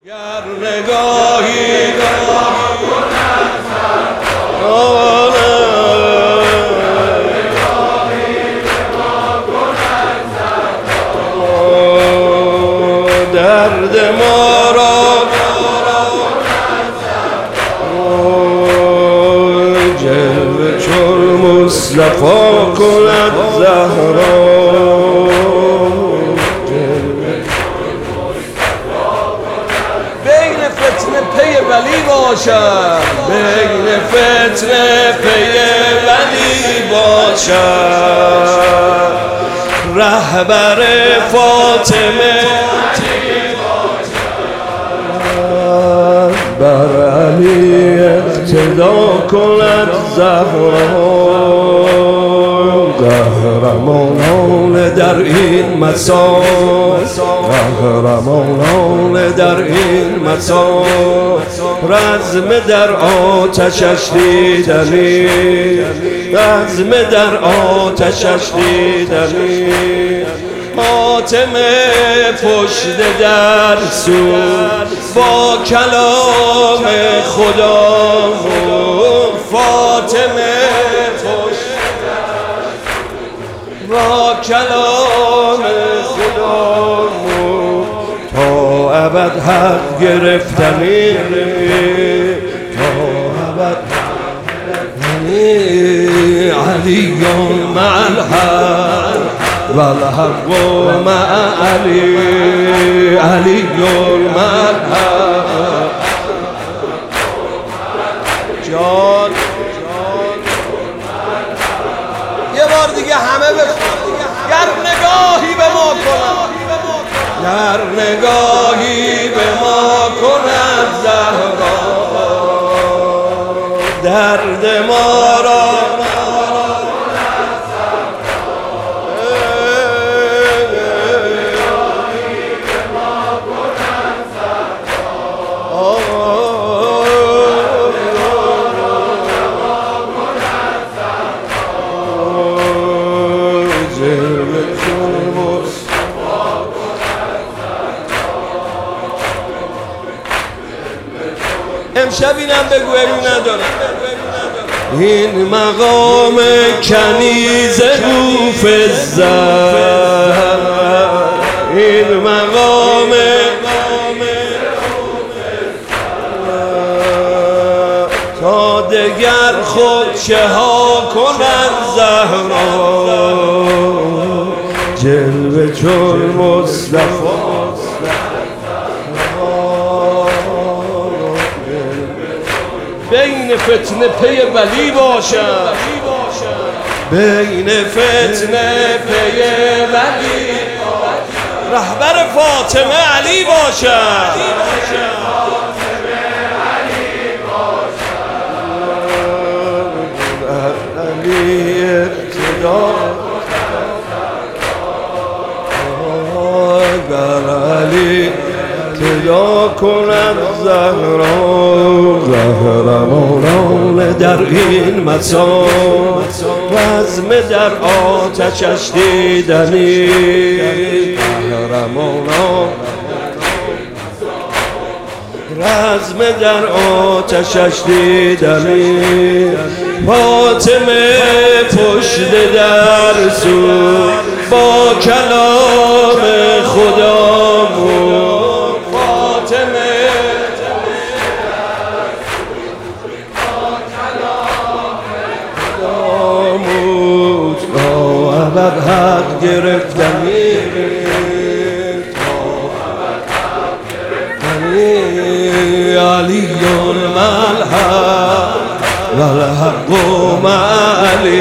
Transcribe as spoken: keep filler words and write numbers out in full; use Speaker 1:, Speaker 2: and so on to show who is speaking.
Speaker 1: گر نگاهی به ما کند درد ما را جلوه چون مصطفی کند زهرا بین فتنه پی ولی باشد بین فتنه پی ولی باشد رهبر فاطمه بر علی اقتدا کند زهرا قهرمانان در این مسا قهرمانان در این مسا رزم در آتشش دیدنی رزم در آتشش دیدنی فاطمه پشت در سو با کلام خدا فاطمه پشت در سو با کلام خدا تا ابد حق گرفتنی تا ابد علی مع الحق والحق مع علی علی مع الحق جان یه بار دیگه همه بخون گر نگاهی به ما کند گر نگاهی به ما کند زهرا درد ما را امشب اینم بگو ایو ندارم این مقام کنیز حافظ این مقام تا دگر خود چه ها کند زهرا جلوه چون مصطفی بین فتنه پی ولی باشد بین فتنه پی ولی رهبر فاطمه علی باشد علی اقتدا بر علی اقتدا کند زهرا قهرمانان در این مسا رزم در آتشش دیدنی قهرمانان رزم در آتشش دیدنی فاطمه پشت در سو با کلام خدا ابد حق گرفتنی تا ابد حق گرفتنی علی مع الحق والحق مع علی